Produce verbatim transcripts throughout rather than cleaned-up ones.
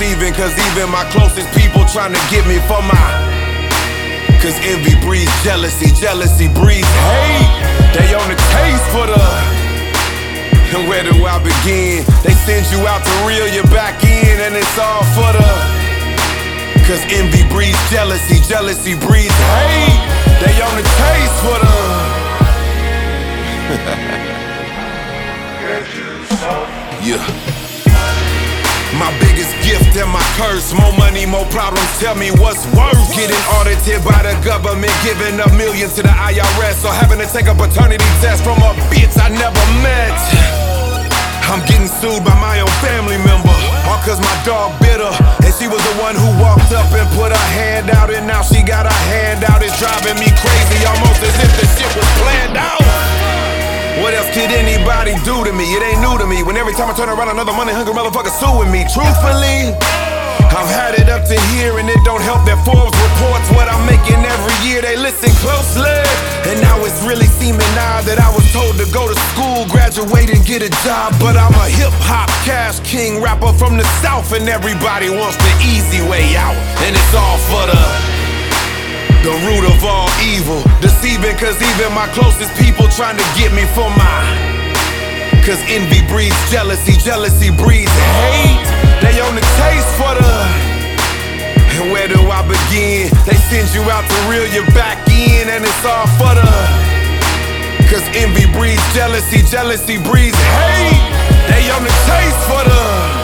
deceiving, cause even my closest people trying to get me for my. Cause envy breeds jealousy, jealousy breeds hate. They on the case for the. And where do I begin? They send you out to reel you back in, and it's all for the. Cause envy breeds jealousy, jealousy breeds hate. They on the case for the. Yeah. My biggest gift and my curse. More money, more problems, tell me what's worse. Getting audited by the government, giving up millions to the I R S, or having to take a paternity test from a bitch I never met. I'm getting sued by my own family member, all cause my dog bit her, and she was the one who walked up and put her hand out, and now she got her hand out. It's driving me crazy, almost as if the shit was planned out. What else could anybody do to me? It ain't new to me. When every time I turn around, another money-hungry motherfucker suing me. Truthfully, I've had it up to here, and it don't help that Forbes reports what I'm making every year. They listen closely, and now it's really seeming odd that I was told to go to school, graduate, and get a job. But I'm a hip-hop cash king rapper from the South, and everybody wants the easy way out, and it's all for the. The root of all evil, deceiving, cause even my closest people trying to get me for my. Cause envy breeds jealousy, jealousy breeds hate. They on the case for the. And where do I begin? They send you out to reel you back in, and it's all for the. Cause envy breeds jealousy, jealousy breeds hate. They on the case for the.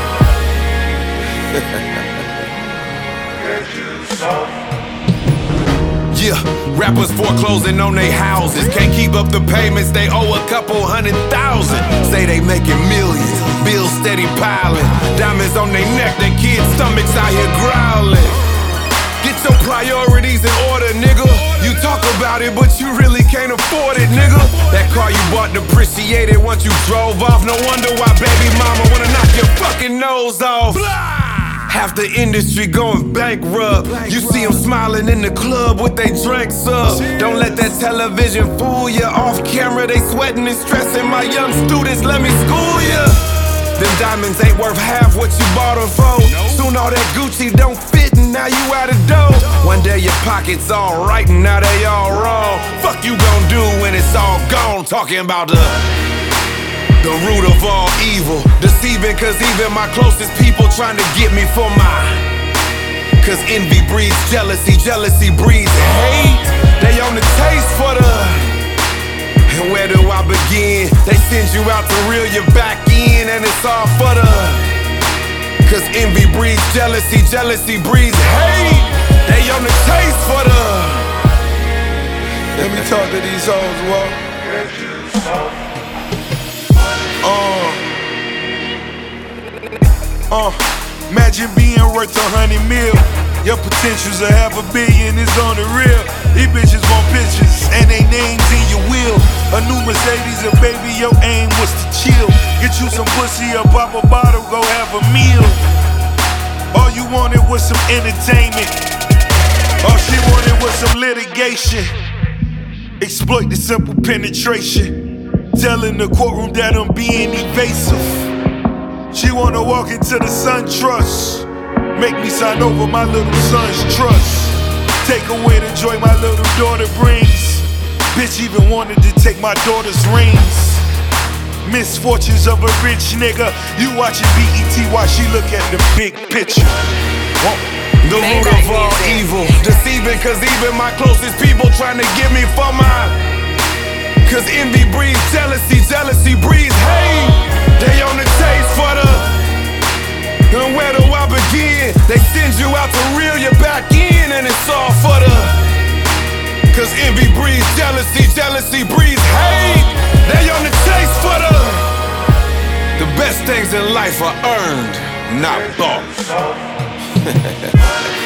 Yeah, rappers foreclosing on their houses, can't keep up the payments, they owe a couple hundred thousand. Say they making millions, bills steady piling, diamonds on their neck, their kids' stomachs out here growling. Get your priorities in order, nigga. You talk about it, but you really can't afford it, nigga. That car you bought depreciated once you drove off. No wonder why baby mama wanna knock your fucking nose off. Half the industry going bankrupt. You see them smiling in the club with they drinks up. Don't let that television fool you. Off camera they sweating and stressing. My young students, let me school ya. Them diamonds ain't worth half what you bought them for. Soon all that Gucci don't fit and now you out of dough. One day your pockets all right and now they all wrong. Fuck you gon' do when it's all gone? Talking about the The root of all evil, deceiving, cause even my closest people trying to get me for my. Cause envy breeds jealousy, jealousy breeds hate. They on the case for the. And where do I begin? They send you out to reel you back in, and it's all for the. Cause envy breeds jealousy, jealousy breeds hate. They on the case for the. Let me talk to these hoes, well. Uh, uh, imagine being worth a hundred mil. Your potential's a half a billion, it's on the real. These bitches want pictures and they names in your will. A new Mercedes, and baby, your aim was to chill. Get you some pussy, or pop a bottle, go have a meal. All you wanted was some entertainment. All she wanted was some litigation. Exploit the simple penetration. Telling the courtroom that I'm being evasive. She wanna walk into the SunTrust. Make me sign over my little son's trust. Take away the joy my little daughter brings. Bitch even wanted to take my daughter's rings. Misfortunes of a rich nigga. You watching B E T while she look at the big picture. The root of all evil, deceiving, cause even my closest people trying to get me for my. Cause envy breeds jealousy, jealousy breeds hate. They on the case for the. And where do I begin? They send you out to reel you back in, and it's all for the. Cause envy breeds jealousy, jealousy breeds hate. They on the chase for the. The best things in life are earned, not bought.